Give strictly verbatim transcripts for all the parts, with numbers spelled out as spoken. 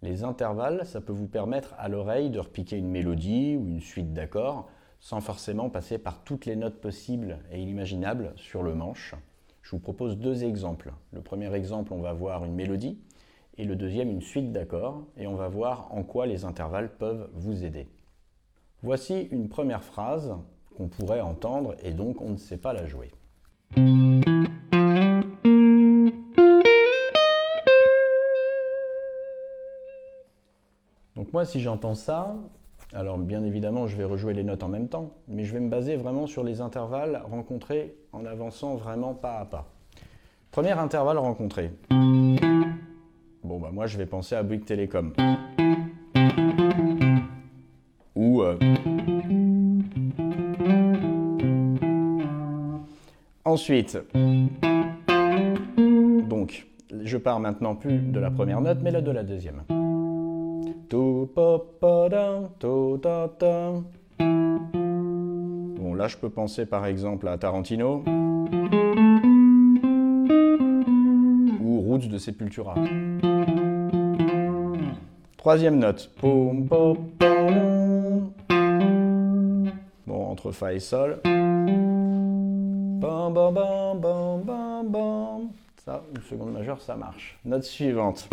Les intervalles, ça peut vous permettre à l'oreille de repiquer une mélodie ou une suite d'accords sans forcément passer par toutes les notes possibles et inimaginables sur le manche. Je vous propose deux exemples. Le premier exemple, on va voir une mélodie et le deuxième, une suite d'accords et on va voir en quoi les intervalles peuvent vous aider. Voici une première phrase qu'on pourrait entendre et donc on ne sait pas la jouer. Donc moi, si j'entends ça, alors bien évidemment, je vais rejouer les notes en même temps, mais je vais me baser vraiment sur les intervalles rencontrés en avançant vraiment pas à pas. Premier intervalle rencontré. Bon, bah moi, je vais penser à Bouygues Télécom. Ou... Euh... Ensuite, donc, je pars maintenant plus de la première note, mais là de la deuxième. Bon, là, je peux penser par exemple à Tarantino ou Roots de Sepultura. Troisième note. Bon, entre Fa et Sol. Ça, une seconde majeure, ça marche. Note suivante.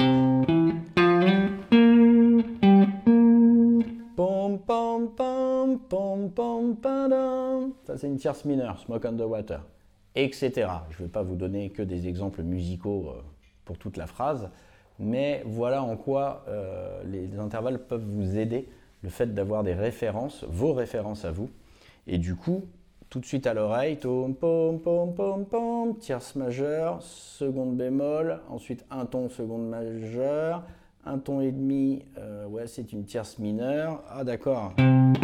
Ça, c'est une tierce mineure, Smoke on the Water, et cetera. Je ne vais pas vous donner que des exemples musicaux pour toute la phrase, mais voilà en quoi euh, les intervalles peuvent vous aider, le fait d'avoir des références, vos références à vous, et du coup, tout de suite à l'oreille, tom, pom, pom, pom, pom, tierce majeure, seconde bémol, ensuite un ton, seconde majeure, un ton et demi, euh, ouais, c'est une tierce mineure. Ah, d'accord. Ah,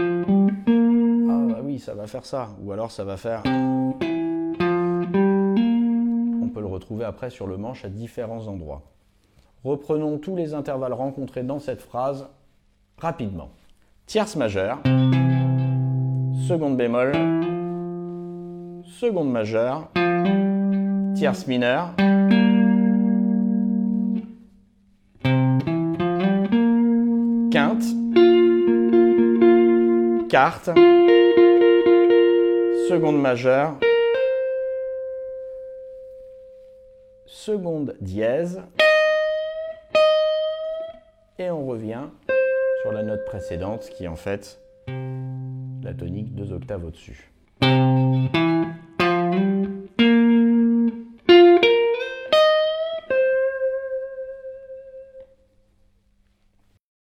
bah oui, ça va faire ça. Ou alors ça va faire... On peut le retrouver après sur le manche à différents endroits. Reprenons tous les intervalles rencontrés dans cette phrase rapidement. Tierce majeure, seconde bémol, seconde majeure, tierce mineure, quinte, quarte, seconde majeure, seconde dièse, et on revient sur la note précédente qui est en fait la tonique deux octaves au-dessus.